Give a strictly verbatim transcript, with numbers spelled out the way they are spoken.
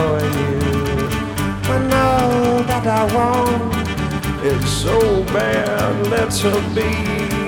for you. But all that I want is so bad, let her be.